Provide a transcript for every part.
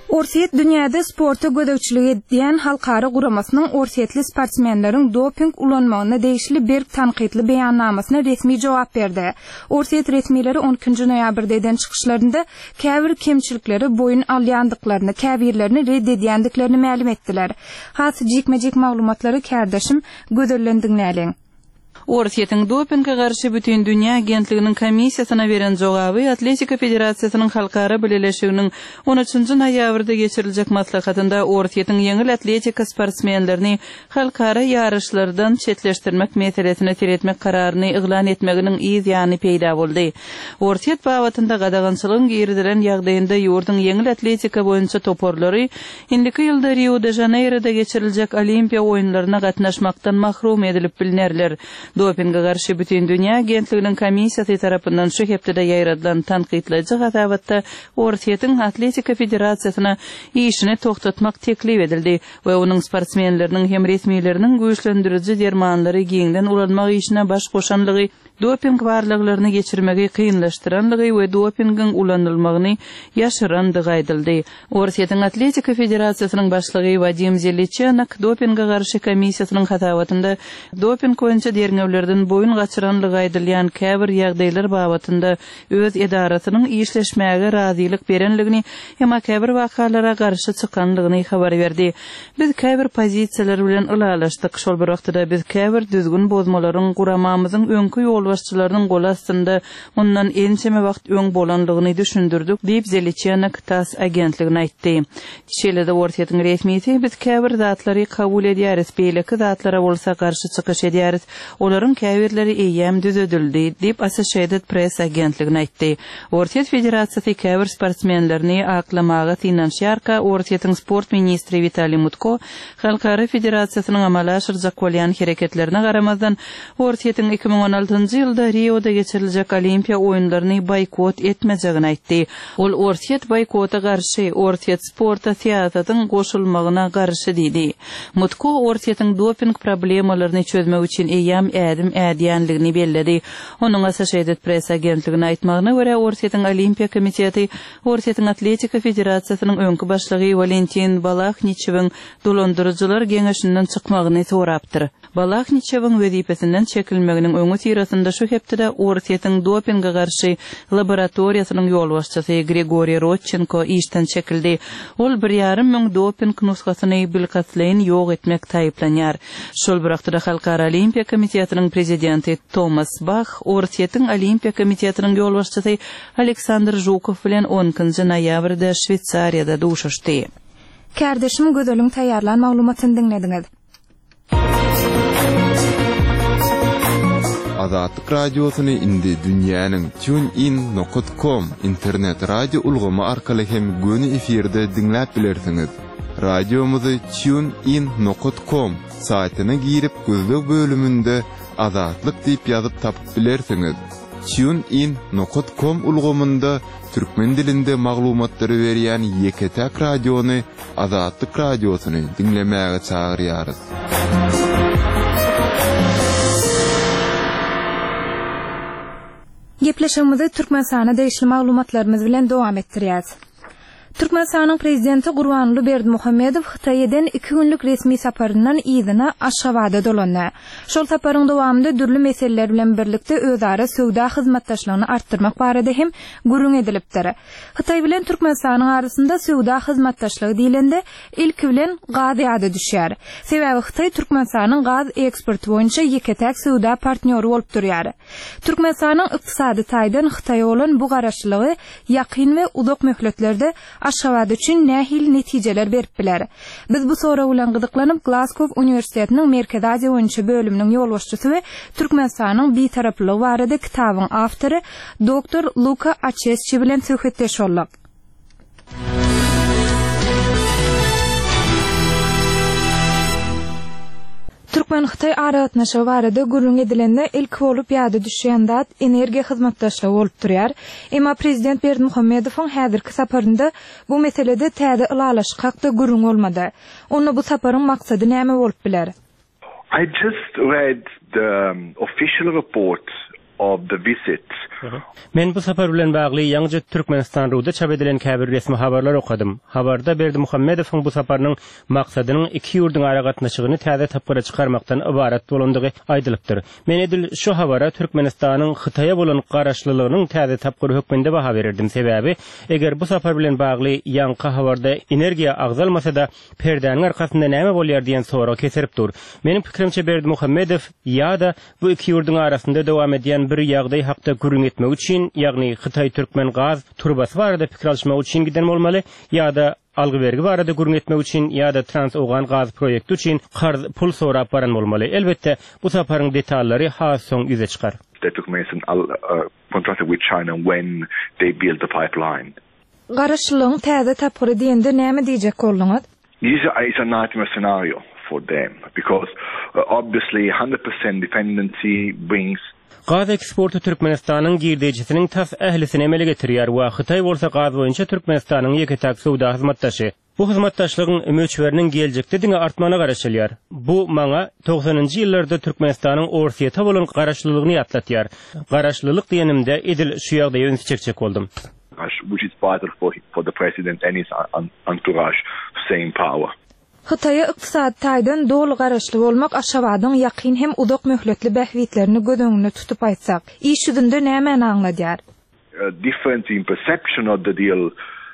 Orsiyet dünyada sporta gödökçülük ediyen halkara guramasının orsiyetli sportsmenlerin doping ulanmağına değişli bir tanqidli beyannamasına resmi cevap verdi. Orsiyet resmileri 12. noyabrda eden çıkışlarında käbir kemçilikleri boyun alyandıklarını, käbirlerini reddediyendiklerini ma'lum ettiler. Has jikmejik maglumatları kardeşim gödöllendinlälen. Orsiyetin dopingga garşy bütün dünya agentliginin komissiyasına veren jogaby Atletika Federatsiýasynyň halkara birleşiginiň 13. noýabrda geçiriljek maslahatynda Orsiyetin ýeňil atletika sportsmenlerini halkara ýarışlardan çetleşdirmek meselesini tiretmek kararyny iglan etmeginiň ýygy peýda boldy. Orsiyet bawatynda gadagançylygyň girdilen ýagdaýynda ýurdun ýeňil atletika boýunça toporlary indiki ýylda Rio de Janeiro'da geçiriljek Olimpiya oýunlaryna gatnaşmakdan mahrum edilip bilinerler. Dopingga garşy bütün dünya agentliginiň komissiyasy tarapyndan şu hepde ýaýradylan tanqidleji gadabatda Orsiýetiň Atletika Federasiýasyna işini toktatmak teklip edildi we onuň sportsmenleriniň hem resmileriniň güýçlendiriji dermanlary giňden ulanmak işine baş goşanlygy, doping barlyklaryny geçirmegi kynlaşdyranlygy we dopingin ulanylmagyny ýaşyrandygy aýdyldy. Orsiýetiň Atletika Federasiýasynyň başlygy Vadim Zelichenak dopingga garşy komissiyasının hatabatynda doping boýunça derňewlerden boyun gaçyranlygy aýdylýan käbir ýagdaýlar babatynda öz edarasynyň işleşmäge razylyk berenligini hem käbir wakalara garşy çykanlygyny habar berdi. Biz käbir pozisiýalar bilen ulalaşdyk. Şol bir wagtda biz käbir düzgün bozmalaryň guramamyzyň öňkü ýolbaşçylarynyň gol astynda ondan ençeme wagt öň bolanlygyny düşündirdik diýip Zelichenak TASS agentligine aýtdy. Şeýle-de Orsiýetiň resmiýeti biz käbir zatlary kabul edýäris, beýleki zatlara bolsa garşy çykyş edýäris. Olaryň käbirleri eýem düzedildi diýip Associated Press agentligine aýtdy. Orsiýet Federasiýasy käbir sportsmenlerini aklamaga tinanşýarka Orsiýetiň sport ministri Vitaliy Mutko Halkara Federasiýasynyň amala aşyrjak bolýan hereketlerine garamazdan Orsiýetiň 2016-njy ýylda Rio'da geçiriljek Olimpiya oýunlaryny boykot etmejegini aýtdy. Ol Orsiýet boykota garşy, Orsiýet sporta siýasatyň goşulmagyna garşy diýdi. Mutko Orsiýetiň doping problemalaryny çözmek üçin eýem ädim ädiýänligini belledi. Onuň Associated Press agentligine aýtmagyna görä Orsiýetiň Olimpiya komiteti Orsiýetiň Atletika Federasiýasynyň öňkü başlygy Valentin Balachnichewiň dolandyrjylar geňeşinden çykmagyny sorapdyr. Balachnichewiň wezipesinden çekilmeginiň öňü tirasynda şu hepde Orsiýetiň dopingga garşy laboratoriýasynyň ýolbaşçysy Grigoriy Rodchenko işden çekildi. Ol 1,5 müň doping nusgasyny bilkatlaýyn ýok etmek taýyplanýar. Şol bir wagtda Halkara Olimpiya Komitetining prezidenti Thomas Bach Orsiýetiň Olimpiya Komitetining ýolbaşçysy Aleksandr Zhukov bilen 10-njy noýabrda Şweýçariýada duşuşdy. Kardeşim gödölüň taýýarlan maglumatyny dinlediňiz. Azatlyk radiosyny indi dünýäniň tunein.com internet radio ulgamy arkaly hem göni efirde dinläp bilersiňiz. Radiomuzy tunein.com saýtyna girip gözlük bölümünde Azatlyk diýip ýazyp tapyp bilersiňiz. tunein.com ulgamynda türkmen dilinde maglumatlary berýän ýeketäk radiony Azatlyk radiosyny dinlemäge çagyrýarys. Gepleşigimizi Türkmenistana değişli maglumatlarymyz bilen dowam etdirýäs. Türkmenistanyň prezidenti Gurbanly Berdimuhammedow Hytaýdan 2 günlük resmi saparyndan ýygyna Aşgabatda dolandy. Şol saparyň dowamında dürli meseleler bilen birlikde özara söwda hyzmatdaşlygyny artdyrmak barada hem gürüň edilipdir. Hytaý bilen Türkmenistanyň arasynda söwda hyzmatdaşlygy diýilende ilki bilen gaz ýady düşýär. Sebäbi Hytaý Türkmenistanyň gaz eksporty boýunça ýeketäk söwda partnýory bolup durýar. Türkmenistanyň ykdysady taýdan Hytaýa bolan bu garaşlygy ýakyn we uzak möhletlerde Aşgabat üçin nähil netijeler berip biler. Biz bu soraw bilen gyzyklanyp Glasgow Uniwersitetiniň Merkez Aziýa boýunça bölüminiň ýolbaşçysy we Türkmenistanyň bitaraplygy barada kitabyň awtory Dr. Luka Acheschi bilen söhbetleşip bolak. Türkmen-Hytaý aragatnaşygy barada gürrüň edilende ilk bolup ýady düşýän zat energiýa hyzmatdaşlygy bolup durýar. Emma prezident Berdimuhammedowyň häzirki saparynda bu meselede täze ylalaşyk hakda gürrüň bolmady. Onu bu saparyň maksady näme bolup biler? I just read the official report of the visits. Men bu sapar bilen bagly ýa-da Türkmenistan ruda çap edilen käbir resmi habarlar okudum. Habarda Berdimuhammedowyň bu saparynyň maksadynyň iki ýurduň ara gatnaşygyny täze tapgyra çykarmakdan ibarat bolandygy aýdylypdyr. Men edil şu habara Türkmenistanyň Hytaýa bolan garaşlylygynyň täze tapgyra hökmünde baha berdim. Sebäbi eger bu sapar bilen bagly ýanky habarda energiýa agzalmasa da perdäniň arkasynda näme bolýar diýen sorak keserip dur. Menim pikirimçe Berdimuhammedow ýa-da bu iki ýurduň arasynda dowam edýän bir ýagdaý hakda gürrüň etmek üçin, ýagny Hytaý-Türkmen gaz turbasy barada pikir alşmak üçin giden bolmaly, ýa-da algy bergi barada gürrüň etmek üçin, ýa-da Trans-Ogan gaz projekti üçin qarz pul sorap baran bolmaly. Elbetde bu saparyň detallary has soň ýüze çykar. They took Mason contracted with China when they built the pipeline. Garaşlylygyň täze tapgyry diýende näme diýjek bolýar? This is a nightmare scenario for them because obviously 100% dependency brings Gaz eksportu Türkmenistanyň girdejisiniň tas ählisini emele getirýär we Hytaý bolsa gaz boýunça Türkmenistanyň ýeketäk sowda hyzmatdaşy. Bu hyzmatdaşlygyň möçberiniň geljekde diňe artmana garaşylýar. Bu maňa 90-njy ýyllarda Türkmenistanyň Orsiýeta bolan garaşlylygyny ýatlatýar. Garaşlylyk diýenimde edil şu ýagdaýa öňçekçek boldum. Which is vital for the president and his entourage to stay in power. Hytaýa ykdysady taýdan dolu garaşly bolmak Aşgabatyň ýakyn hem udak möhletli bähwitlerini gödöňüne tutup aýtsak, iş ýüzünde näme aňladýar? Difference in perception of the deal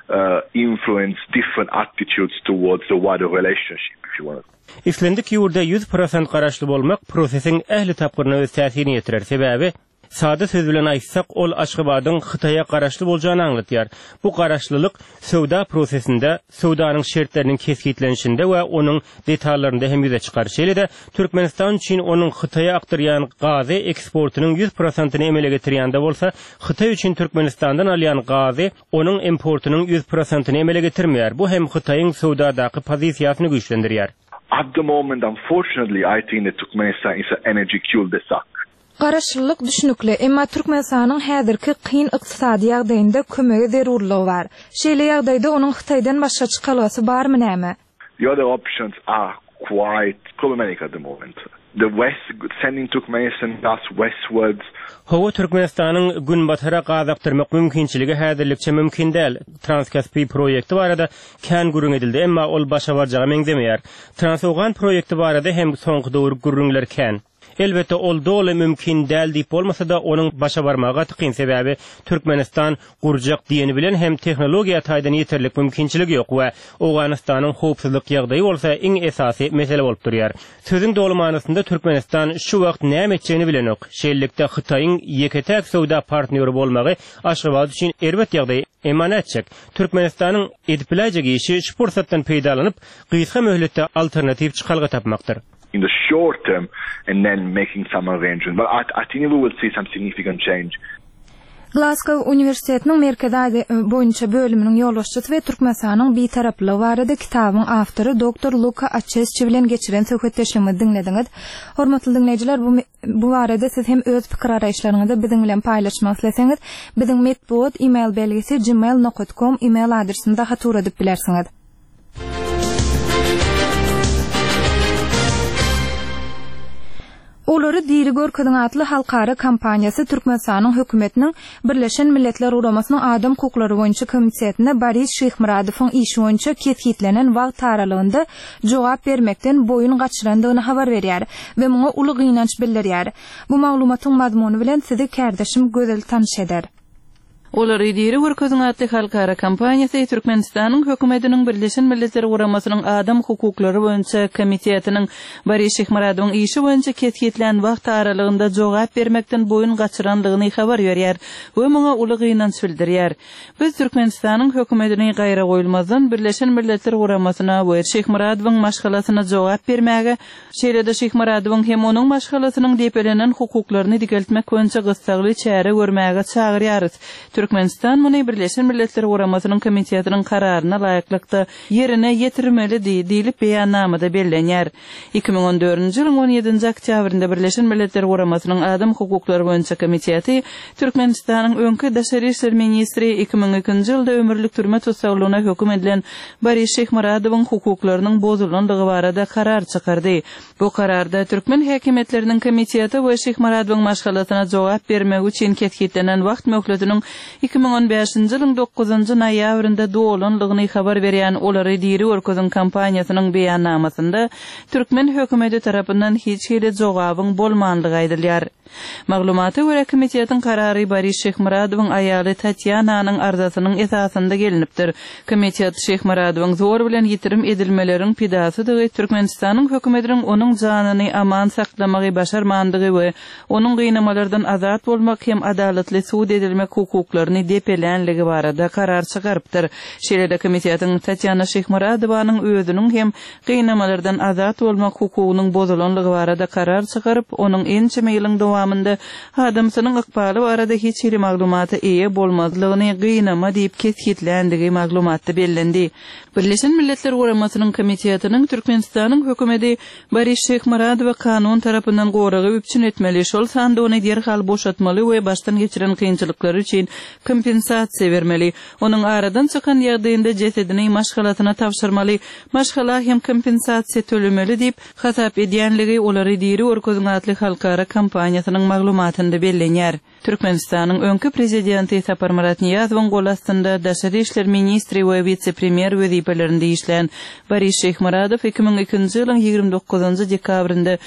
influence different attitudes towards the wider relationship, if you want. Islendik ýurda 100% garaşly bolmak prosesiň ähli tapgyryna öz täsirini ýetirer. Sebäbi sada söz bilen aýtsak, ol Aşgabatyň Hytaýa garaşly boljagyny aňlatýar. Bu garaşlylyk sowda prosesinde, sowdanyň şertleriniň keskitlenişinde we onuň detallarynda hem ýüze çykar. Şeýle-de Türkmenistan üçin onuň Hytaýa akdyrýan gazy eksportynyň 100%-ny emele getirýände bolsa, Hytaý üçin Türkmenistandan alýan gazy onuň importynyň 100%-ny emele getirmeýär. Bu hem Hytaýyň sowdadaky pozisiýasyny güýçlendirýär. At the moment, unfortunately, I think that Turkmenistan is an energy cul-de-sac. Garaşlylyk düşünükli, emma Türkmenistanyň häzirki kyn ykdysady ýagdaýynda kömegi zerurlygy bar. Şeýle ýagdaýda onuň Hytaýdan başga çykalysy barmy näme? The other options are quite problematic at the moment. The West sending Turkmenistan gas westwards. Hawa Türkmenistanyň gün batara gaz aktyrmak mümkinçiligi häzirlikçe mümkin däl. Transkaspy projekti barada kän gürrüň edildi, emma ol başa barjaga meňzemeýär. Trans-Ogan projekti barada hem soňky dowr gürrüňler kän. Elbette ol dole mümkin däl diýip bolmasa da onuň başa barmagy tykyn sebäbi Türkmenistan gurjak diýeni bilen hem tehnologiýa taýdan ýeterlik mümkinçiligi ýok we Owganystanyň howpsuzlyk ýagdaýy bolsa iň esasy mesele bolup durýar. Sözüň dolu manysynda Türkmenistan şu wagt näme etjegini bilenok. Şeýlelikde Hytaýyň ýeketäk sowda partneri bolmagy Aşgabat üçin erbet ýagdaý emanetçek. Türkmenistanyň edip biläjek işi şu pursatdan peýdalanyp gysga möhletde alternativ çykalga tapmakdyr. In the short term and then making some arrangements. But I think we will see some significant change. Glasgow Üniversitetiniň Merkezi boýunça bölüminiň ýolbaşçysy we Türkmenistanyň bitaraplygy barada kitabyň awtory Dr. Luka Acheschi bilen geçiren söhbetleşmemi dinlediňiz. Hormatly dinleýijiler, bu barada siz hem öz pikir araýşlaryňyzy biziň bilen paýlaşmak isleseňiz, biziň medbot email belgisi gmail.com email adresinde hatur edip bilersiňiz. Olary diri görkediň atly halkara kampaniýasy Türkmenistanyň hökümetiniň Birleşen Milletler Ugamasynyň adam hukuklary boýunça komitetine Boris Şeýhmuradowyň işi boýunça ketgitlenen wagt taralygynda jogap bermekden boyun gaçyrandygyny habar berýär we muňa uly gynanç bildirýär. Bu maglumatyň mazmuny bilen sizi kärdeşim gözel tanış eder. Olar idiri görkezin atly halkara kampaniýasy Türkmenistanyň hökümetiniň Birleşen Milletler Ugamasynyň adam hukuklary boýunça komitetiniň Boris Şeýhmuradowyň işi boýunça ketgitlenen wagt aralygynda jogap bermekden boyun gaçyrandygyny habar berýär we muňa uly gynanç bildirýär. Biz Türkmenistanyň hökümetiniň gaýra goýulmazdan Birleşen Milletler Ugamasyna Boris Şeýhmuradowyň maşgalasyna jogap bermäge, şeýle-de Şeýhmuradowyň hem onuň maşgalasynyň depelenen hukuklaryny digeltmek boýunça gysgaly çäre görmäge çagyrýarys. Türkmenistan muny Birleşen Milletler Guramasynyň komitetining kararyna laýyklykda yerine ýetirmeli diýilip beýannamada bellenýär. 2014-nji ýylyň 17-nji oktýabrynda Birleşen Milletler Guramasynyň adam hukuklary boýunça komiteti Türkmenistanyň öňkü daşary işler ministri 2002-nji ýylda ömürlük türme tutsaglygyna höküm edilen Baris Şehmuradowyň hukuklarynyň bozulanlygy barada karar çykardy. Bu kararda Türkmen häkimetläriniň komiteti we Şehmuradowyň maşgalatyna jogap bermek üçin ketkitlenen wagt möhletiniň 2015-nji ýylyň 9-njy noýabrynda dolanlygyny habar berýän olary diri örkezin kampaniýasynyň beýannamasynda Türkmen hökümeti tarapyndan hiç hili jogabyň bolmanlygy aýdylýar. Maglumaty görä komitetiň karary Baris Şehmuradowyň aýaly Tatyananyň arzasynyň esasynda gelinipdir. Komitet Şehmuradowyň zor bilen ýitirim edilmeleriň pidasydygy Türkmenistanyň hökümetiniň onuň janyny aman saklamagy başarmandygy we onuň gynamalardan azat bolmak hem adaletli suud edilmek hukuklaryny depelänligi barada karar çykarypdyr. Şeýle komitetiň Tatyana Şehmuradowanyň özüniň hem gynamalardan azat bolmak hukugynyň bozulanlygy barada karar çykaryp onuň ençe ýylyň dowamında adamsynyň ykbaly barada hiç bir maglumaty eýe bolmazlygyny gynama diýip ketkitlendigi maglumatda bellendi. Birleşen Milletler Guramasynyň komitetiniň Türkmenistanyň hökümeti Baris Şehmuradow kanun tarapyndan goragy üpçün etmeli, şol sanda ony derhal boşatmaly we baştan geçiren kynçylyklary üçin kompensasiýa bermeli. Onuň aradan çykan ýagdaýynda jesedini maşgalatyna tapşyrmaly, maşgala hem kompensasiýa tölemeli diýip hasap edýänligi olary diri örkeziň atly halkara kampaniýasynyň maglumatynda bellenýär. Türkmenistanyň öňkü prezidenti Sapar Murat Niyazowyň gol astynda daşary işler ministri we vice-premier wezipelerini işleýän Baris Şehmuradow 2002-nji ýylyň 29-njy dekabrynda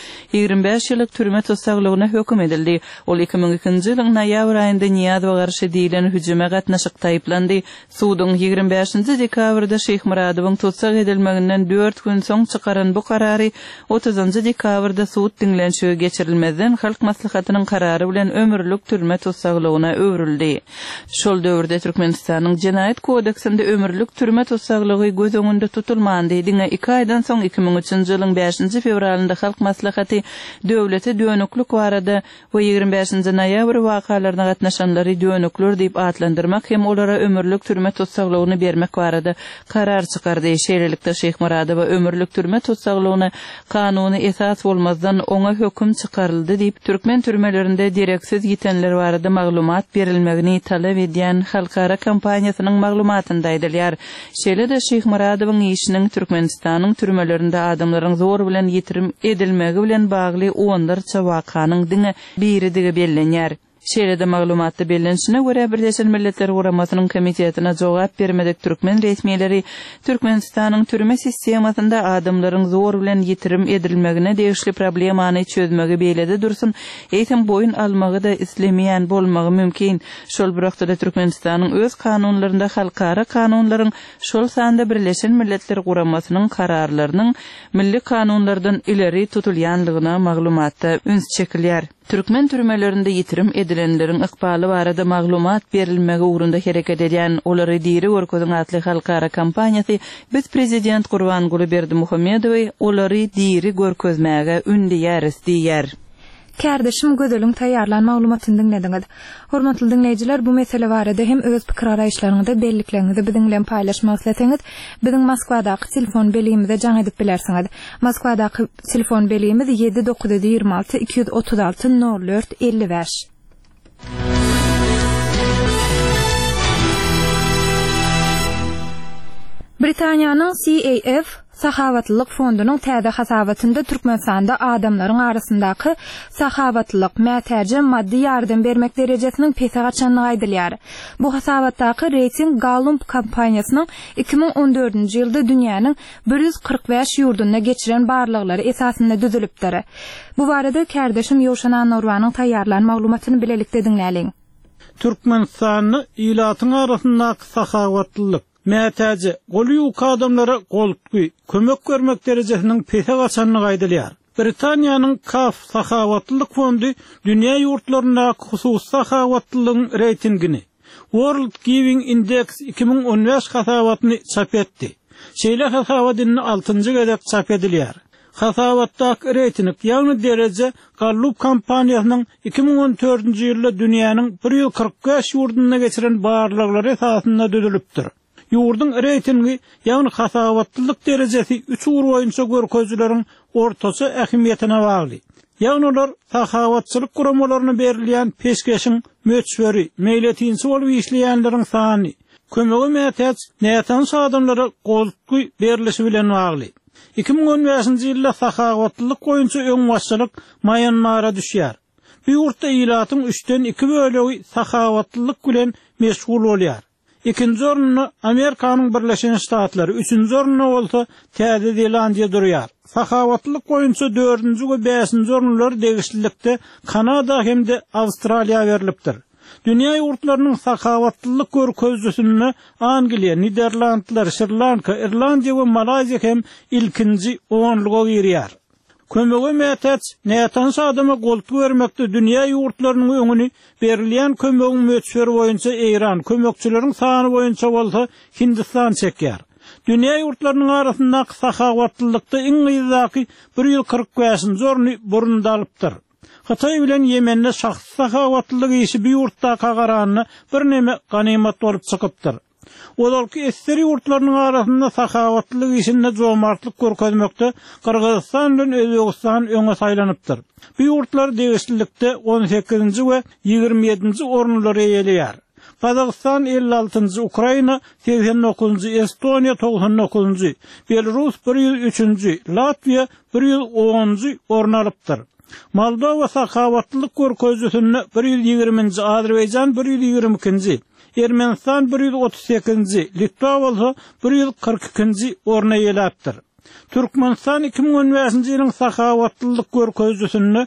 25 ýyllyk türme tutsaglygyna höküm edildi. Ol 2002-nji ýylyň noýabr aýynda Niyazowa garşy diýilen hüjüme gatnaşyk taýyplandy. Suudyň 25-nji dekabrda Şehmuradowyň tutsag edilmeginden 4 gün soň çykaran bu karary 30-njy dekabrda suud diňlenşigi geçirilmezden halk maslahatynyň karary bilen ömürlük türme tutsaglygyna öwrüldi. Şol döwürde Türkmenistanyň Jenaýat kodeksinde ömürlük türme tutsaglygy göz öňünde tutulmandy. Diňe 2 aýdan soň 2003-nji ýylyň 5-nji fevralynda halk maslahaty döwlete dönüklük barada we 25-nji noýabr wakalaryna gatnaşanlary dönükler diýip atlandyrmak hem olara ömürlük türme tutsaglygyny bermek barada karar çykardy. Şeýlelikde Şehmuradow ömürlük türme tutsaglygyna kanuny esas bolmazdan oňa höküm çykaryldy diýip Türkmen türmelerinde direksiz ýitenler barada maglumat berilmegini talap edýän halkara kampaniýasynyň maglumatynda aýdylýar. Şeýle-de Şehmuradowyň işiniň Türkmenistanyň türmelerinde adamlaryň zor bilen ýetirim edilmegi bilen bagly onlarça wakanyň diňe biridigi bellenýär. Şeýle-de maglumatda bellenişine görä Birleşen Milletler Guramasynyň komitetine jogap bermedik Türkmen resmiýetleri Türkmenistanyň türme sistemasynda adamlaryň zor bilen ýetirim edilmegine degişli problemany çözmegi beýlede dursun, eýsem boyun almagy da islemeýän bolmagy mümkin. Şol bir wagtda Türkmenistanyň öz kanunlarynda halkara kanunlaryň şol sanda Birleşen Milletler Guramasynyň kararlarynyň milli kanunlardan ileri tutulýanlygyna maglumatda üns çekilýär. Türkmen türmelerinde ýetirim edilenleriň ykbaly barada maglumat berilmegi ugrunda hereket edýän olary diri örkeziň atly halkara kampaniýasy biz prezident Gurbanguly Berdimuhammedowy olary diri görkezmäge ündüýäris diýär. Kardeşim gözölüň taýýarlan maglumatyny dinlediňiz. Hormatly dinleýijiler, bu mesele barada hem öz pikir araýşlaryňyzy belliklerinizi biziň bilen paýlaşmak isleseniz, biziň Moskwadaky telefon belimize jaň edip bilersiňiz. Moskwadaky telefon belimiz 7926 236 04 55. Britaniýanyň CAF Sahavatlyk fondunyň täze hasabatynda Türkmenistanda adamlaryň arasyndaky sahavatlyk mätäje maddi ýardam bermek derejesiniň pese gaçanyny aýdylýar. Bu hasabatdaky reyting Gallup kampaniýasynyň 2014-nji ýylda dünýäniň 145 ýurduna geçiren barlyklary esasynda düzülipdir. Bu barada kardeşim Ýowşan Anurwanyň taýýarlan maglumatyny bilelikde dinläliň. Türkmenistanyň ýylatyň arasyndaky sahavatlyk mätäje golyuk adamlara goltgy kömek görmek derejesiniň pese gaçanyny aýdylýar. Britaniýanyň CAF sahavatlyk fondy dünýä ýurtlarynda husus sahavatlygyň reytingini World Giving Index 2015 hasabatyny çap etdi. Şeýle hasabatyny 6-njy gezek çap edilýär. Hasavatdak reytinglik ýagny derece gallup kampaniýasynyň 2014-nji ýylda dünýäniň 145 ýurduna geçiren barlyklary esasynda düzülipdir. Ýurdun reytingi ýagny hasavatlylyk derejesi 3 ur boýunça görkezleriň ortasy ähmiýetine bagly. Ýagny olar sahavatçylyk guramalaryna berilýän peşkeşiň möçberi, meýletinçi bolup işleýänleriň sany, kömegi mätäç nätan adamlara goltgy berilişi bilen bagly. 2015-nji ýylda sahavatlylyk boýunça öň başçylyk Myanmara düşýär. Bu ýurtda ýylatyň 3-den 2 bölegi sahavatlylyk bilen meşgul bolýar. İkinci ornuny Amerikanyň Birleşen Ştatlary, üçüncü ornuny bolsa Täze Zelandiýa durýar. Sahavatlylyk boýunça 4-nji we 5-nji ornlar degişlilikde Kanada hemde Awstraliýa berilipdir. Dünýä ýurtlarynyň sahavatlylyk görkezlüsini Angliýa, Niderlandlar, Sri Lanka, Irlandiýa we Malaziýa hem ilkinji onluga girýär. Kömegi mätäç nätan adama goltgy bermekde dünýä ýurtlarynyň öňüni berilýän kömegiň möçberi boýunça Eýran, kömekçileriň sany boýunça bolsa Hindistan çekýär. Dünýä ýurtlarynyň arasynda sahawatlylykda iň gyzaki 145-nji orny burunda alypdyr. Hatay bilen Yemenle şahsy sahawatlylyk işi bir ýurtda kagaranyny bir neme ganymat bolup çykypdyr. Olarky eseri ýurtlarynyň arasynda sahawatlylyk işinde jomartlyk görkezmekde Kyrgyzstan bilen Özbegistan öňe saýlanypdyr. Bu ýurtlar degişlilikde 18-nji we 27-nji ornlary eýelýär. Kazakistan 56-njy, Ukraina 89-njy, Estoniýa 99-njy, Belarus 103-njy, Latviýa 110-njy orny alypdyr. Moldova sahavatlylyk görkezlüsini 120-nji, Azerbaýjan 122-nji, Ermenistan 138-nji, Litwa bolsa 142-nji orna ýeläpdir. Türkmenistan 2015-nji ýylyň sahavatlylyk görkezlüsini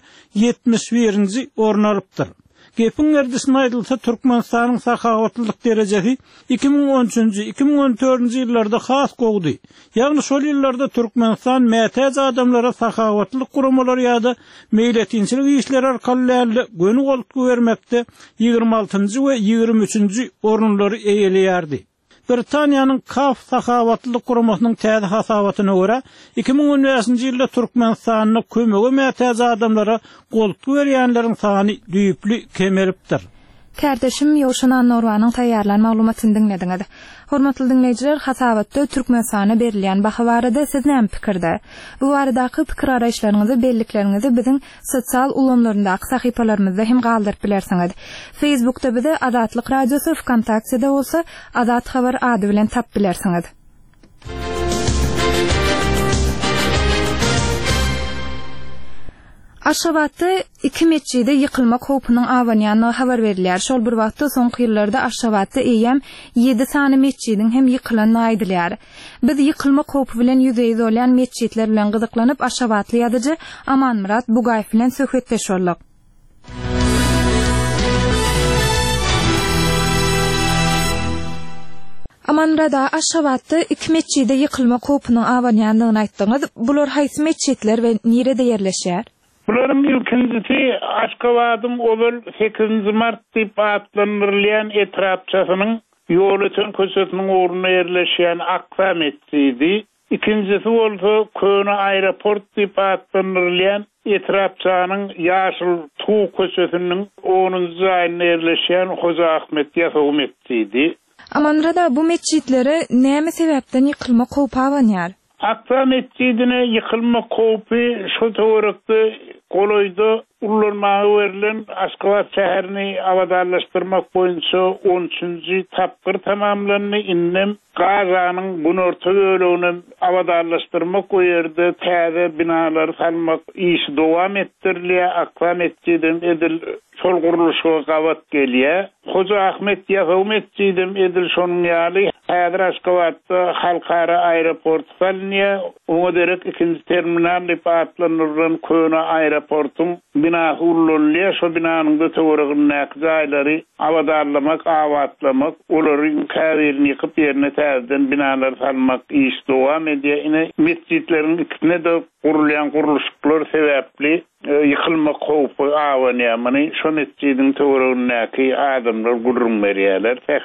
71-nji orna alypdyr. Gepin erdisine aýdylsa Türkmenistanyň sahavatlylyk derejesi 2013-nji, 2014-nji ýyllarda has gowdy. Ýagny şol ýyllarda Türkmenistan mätäç adamlara sahavatlylyk guramalary ýa-da meýletinçilik işleri arkaly göni goltgy bermekde 26-njy we 23-nji ornlary eýelýärdi. Britaniýanyň KAF sahavatlylyk guramasynyň täze hasabatyna görä 2015-nji ýylda Türkmenistanyň kömegi mätäç adamlara goltgy berýänleriň sany düýpli kemeripdir. Kardeşim Ýoşanan Norwanyň taýýarlan maglumatyny dinlediňiz. Hormatly dinleýijiler, hasabatda Türkmenistana berilýän baha barada siz näme pikirde? Bu baradaky pikir araýşlaryňyzy, belliklerinizi biziň sosial ulanlaryndaky sahypalarymyzda hem galdyryp bilersiňiz. Facebookda bizi Azatlyk Radiosy, WKontakte'de bolsa Azat Habar ady bilen tap bilersiňiz. Aşgabatda 2 meçhide ýykylmak howpunyň awanýanyny habar berilýär. Şol bir wagtda soňky ýyllarda Aşgabatda eýem 7 sany meçhidin hem ýykylanyny aýdylýar. Biz ýykylmak howpy bilen ýüzeýde bolan meçhitler bilen gyzyklanyp Aşgabatly ýazyjy Amanmurat Bugaýew bilen söhbetleşýärler. Amanrada Aşgabatda 2 meçhide ýykylmak howpunyň awanýanyny aýtdyňyz. Bular haýsy meçhitler we nerede ýerleşýär? Bularym ilkincisi Aşgabatyň Owal 8 Mart diýip atlandyrylýan etrapçasynyň ýol öten köşesiniň ornuna ýerleşýän Aksa meçhidi. İkincisi bolsa Köne aeroport diýip atlandyrylýan etrapçanyň ýaşyl tuğ köşesiniň 10-njy aýyna ýerleşýän Hoja Ahmet Ýasow meçhidi. Amanrada bu meçhitlere näme sebäpden ýykylmak howpy awanýar? Aksa meçhidine ýykylmak howpy şo töwerekde goloýda ullanmagy berilen Aşgabat şäherini awadarlaşdyrmak boýunça 13-nji tapgyr tamamlandy. Innem Gazanyň bunorta bölegini awadarlaşdyrmak goýerdi täze binalar salmak işi dowam etdirilýär. Aksa meçhidin edil şol guruluşa gawat gelýär. Hoja Ahmet Ýasow meçhidin edil şonuň ýaly häzir Aşgabatda halkara aeroport salynýar. Oňa derek ikinji terminal diýip atlanýan Köne aeroportyň binasy ullanýar. Şo binanyň da töweregine jaýlary awadarlamak, awatlamak, olaryň käbirini ýykyp ýerine täzeden binalar salmak iş dowam edýär. Ine meçhitleriň ikisine de gurulýan guruluşlar sebäpli ýykylmak howpy awanýar. Many şo meçhidin töweregine adamlar gurrun berýärler. Tähwe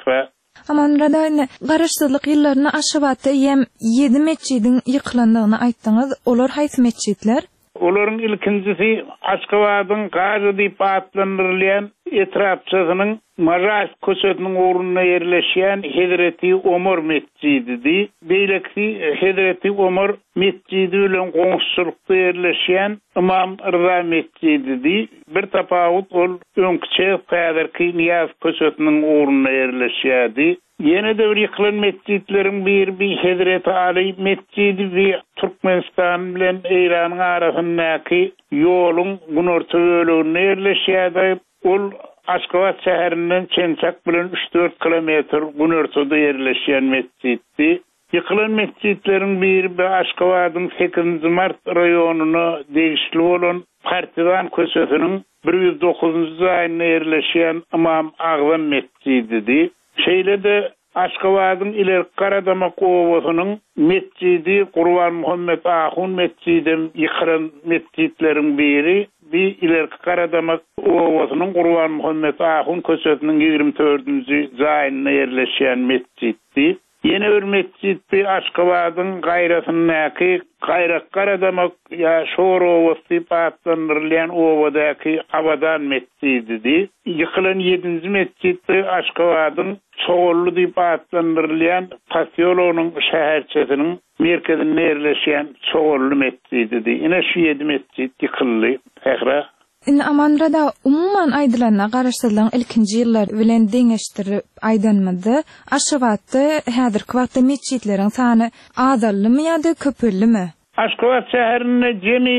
Amanrada garaşsyzlyk ýyllaryny aşabatda ýem 7 mesçidin ýykylandygyny aýtdyňyz. Olar haýsy mesçitler? Olaryň ilkincisi Aşgabatyň Gazy diýip atlandyrylýan etrapçygynyň Maras köşetiniň orununa ýerleşýän Hedreti Omar mescidi. Beýleki Hedreti Omar mescidi bilen goňşulykda ýerleşýän Imam Rıza mescidi. Bir tapawut ol öňkçe Päderki Niyaz köşetiniň orununa ýerleşýärdi. Yine de bir yıkılan mescitleriň bir Hedreti Ali mescidi we Türkmenistan bilen İran'ın arasyndaky ýoluň günorta bölügine ýerleşýärdi. Ol Aşgabat şäherinden Çençak bilen 3-4 kilometr günortada ýerleşýän mescidi. Yıkılan mescitleriň biri Aşgabatyň 8 Mart raýonuny degişli bolan Partizan köşetiniň 109-njy aýyna ýerleşýän Imam Agzam mescidi. Şeýlede Aşgabatyň ilerki Garadamak owasynyň mescidi Gurban Muhammed Ahun mescidin ýykylan mescitleriň biri. Bir ilerki Garadamak owasynyň Gurban Muhammed Ahun köşetiniň 24-nji zaýyna ýerleşýän mescidi. Yine bir mescidi Aşgabatyň gaýrasyndaky Garadamak ýa Şor owasy patlanyrlan owadaky Abadan mescidi. Ýykylan 7-nji mescidi Aşgabatyň Çoğullu diýip atlandyrylýan Tasyolowyň şäherçesiniň merkezinde ýerleşýän Çoğullu mescidi. Ine şu 7 mescid ýykyldy. Häzir Amanrada umuman aýdylana garaşsyzlygyň ilkinji ýyllar bilen deňeşdirip aýdanmady. Aşgabatda häzirki wagtda mescitleriň sany azallymy ýa-da köpüllümi? Aşgabat şäherinde jemi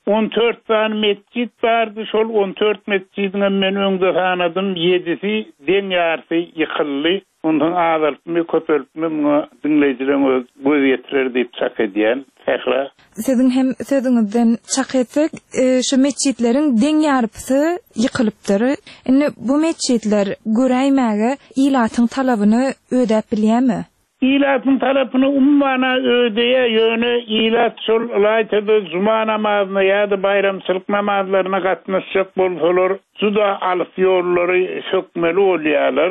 14 tane mescid bardy. Şol 14 mescidiň men öňde tanadym 7-si deň ýarty ýykyldy. Ondan azallymy köpüllümi dinleýijilerim göz ýetirer diýip çak edýän. Häzir Sizin hem sözüňizden çak etsek, şu mescitleriň deň ýarpysy ýykylypdyr. Indi bu mescitler göräýmäge ilatyň talabyny ödäp bilýärmi? İlatın tarafını ummana ödeye yönü ilat şol laytada cuma namazına ya da bayramçılık namazlarına katnaşacak bolsalar juda alyp ýollary sökmeli bolýarlar.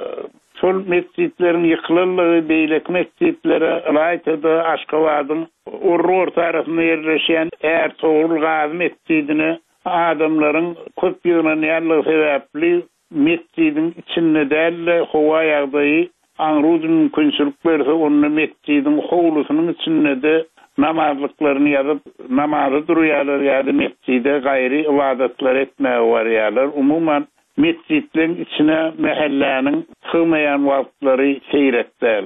Şol mescitlerin ýykyllygy beýlek mescitlere laytada Aşgabatyň orta arasynda ýerleşýän Ertuğrul Gazy mescidini adamlaryň köp ýygnaýanlygy sebäpli mescidin içinde däl howa ýagdaýy anruzun mümkinçilik berse onu mescidin howlusynyň içinde de namazlyklaryny ýazyp namazy durýarlar ýa-da mescide gaýry ibadatlar etmäge barýarlar. Umuman mescidlerin içine mahalläniň sığmaýan wagtlary seyretler.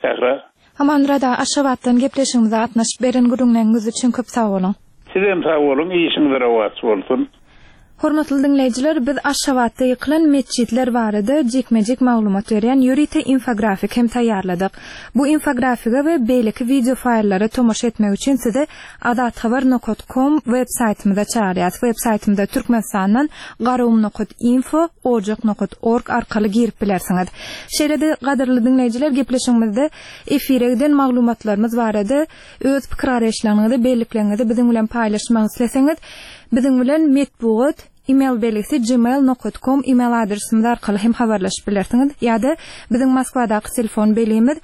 Amanrada Aşgabatdan gepleşigimize atnaşyp beren gurulmagyňyz üçin köp sag bolun. Sizem sag bolun, işiňiz rawat bolsun. Hormatly dinleýijiler, biz Aşgabatda ýykylan mescitler barada jekmejek maglumat berýän ýörite infografik hem taýýarladyk. Bu infografika we beýleki video faýllara tomaşa etmek üçin sizi adathabar.com web saýtymyza çağırýas. Web saýtymyzda Türkmenistandan garawum.info, ojak.org arkaly girip bilersiňiz. Şeýlede gaderly dinleýijiler, gepleşigimizde efire giden maglumatlarymyz barada öz pikir-araýşlaryňyzy bellikleňizi biziň bilen paýlaşmak isleseňiz, biziň bilen metbuat email belgisi gmail.com email adresimiz arkaly hem habarlaşyp bilersiňiz. Ýa-da biziň Moskwadaky telefon belgimiz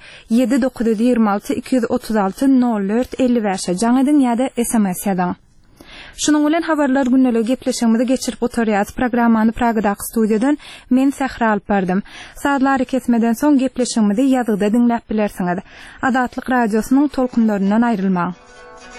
7926 236 04 55 jaňydan ýa-da SMS ýazyň. Şunuň bilen habarlar günnelik gepleşigimizi geçirip oturýas. Programmany Pragadaky studiýadan men Sähra alyp berdym. Saatlary kesmeden soň gepleşigimizi ýazgyda dinläp bilersiňiz. Adatlyk radiosynyň tolkunlaryndan aýrylmaň.